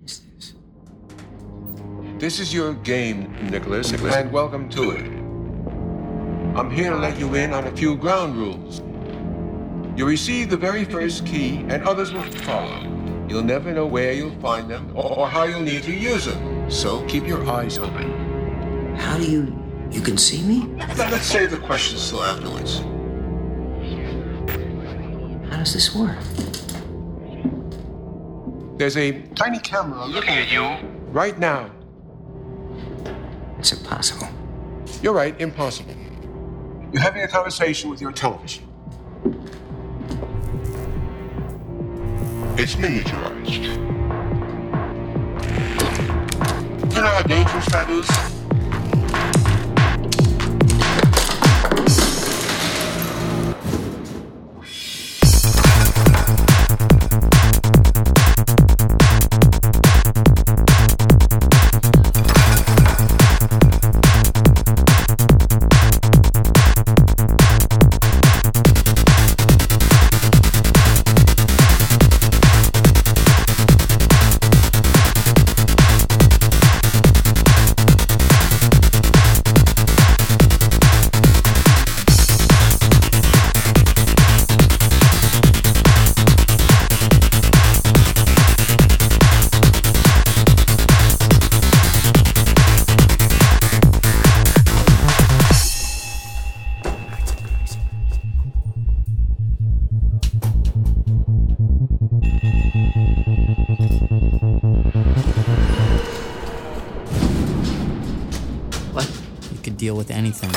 is this? This is your game, Nicholas, and welcome to it. I'm here to let you in on a few ground rules. You receive the very first key, and others will follow. You'll never know where you'll find them or how you'll need to use them, so keep your eyes open. How do you can see me? Let's save the questions till afterwards. How does this work? There's a tiny camera looking at you right now. It's impossible. You're right, impossible. You're having a conversation with your television. It's miniaturized. You know how dangerous that is? Deal with anything.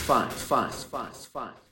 fine.